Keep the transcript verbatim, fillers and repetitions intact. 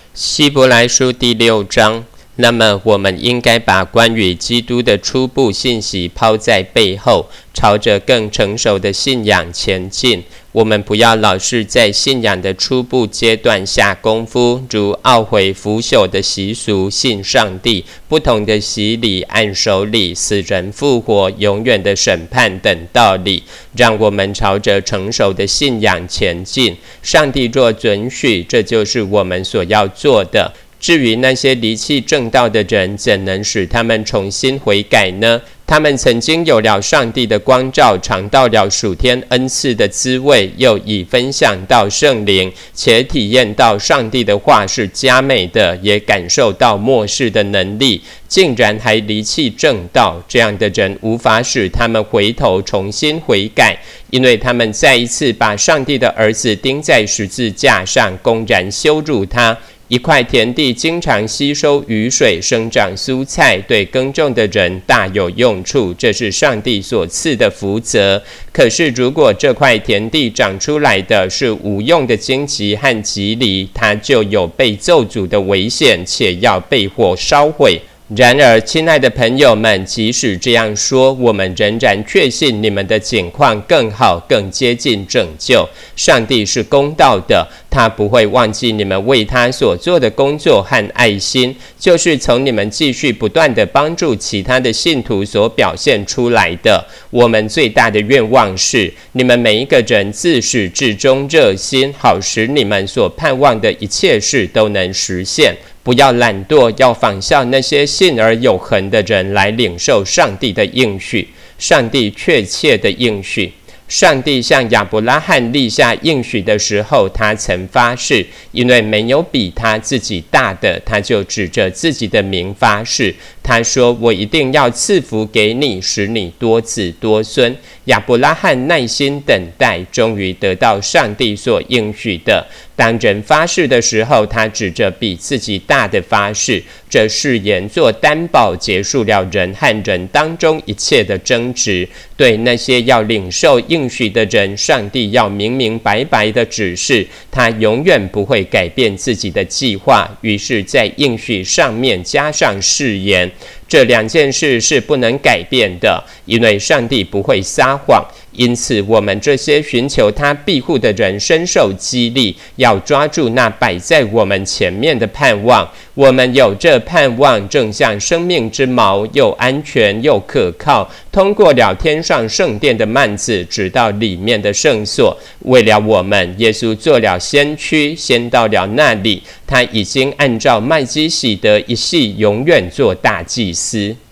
希伯来书第六章，那么我们应该把关于基督的初步信息抛在背后，朝着更成熟的信仰前进。我们不要老是在信仰的初步阶段下功夫，如懊悔腐朽的习俗、信上帝、不同的洗礼、按手礼、死人复活、永远的审判等道理，让我们朝着成熟的信仰前进。上帝若准许，这就是我们所要做的。至于那些离弃正道的人，怎能使他们重新悔改呢？他们曾经有了上帝的光照，尝到了属天恩赐的滋味，又已分享到圣灵，且体验到上帝的话是佳美的，也感受到末世的能力，竟然还离弃正道。这样的人无法使他们回头重新悔改，因为他们再一次把上帝的儿子钉在十字架上，公然羞辱他。一块田地经常吸收雨水，生长蔬菜，对耕种的人大有用处，这是上帝所赐的福泽。可是如果这块田地长出来的是无用的荆棘和棘藜，它就有被咒诅的危险，且要被火烧毁。然而，亲爱的朋友们，即使这样说，我们仍然确信你们的境况更好，更接近拯救。上帝是公道的，他不会忘记你们为他所做的工作和爱心，就是从你们继续不断的帮助其他的信徒所表现出来的。我们最大的愿望是，你们每一个人自始至终热心，好使你们所盼望的一切事都能实现。不要懒惰，要仿效那些信而有恒的人来领受上帝的应许，上帝确切的应许。上帝向亚伯拉罕立下应许的时候，他曾发誓，因为没有比他自己大的，他就指着自己的名发誓。他说：我一定要赐福给你，使你多子多孙。亚伯拉罕耐心等待，终于得到上帝所应许的。当人发誓的时候，他指着比自己大的发誓，这誓言做担保，结束了人和人当中一切的争执。对那些要领受应许的人，上帝要明明白白的指示，他永远不会改变自己的计划。于是在应许上面加上誓言，这两件事是不能改变的，因为上帝不会撒谎。因此我们这些寻求他庇护的人深受激励，要抓住那摆在我们前面的盼望。我们有这盼望，正像生命之锚，又安全又可靠，通过了天上圣殿的幔子，直到里面的圣所。为了我们，耶稣做了先驱，先到了那里，他已经按照麦基洗德一系永远做大祭司。